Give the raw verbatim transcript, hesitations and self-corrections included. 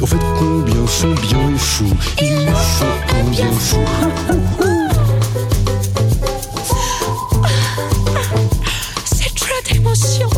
Au fait, combien sont bien et fous? Il nous faut combien fous? C'est trop d'émotion.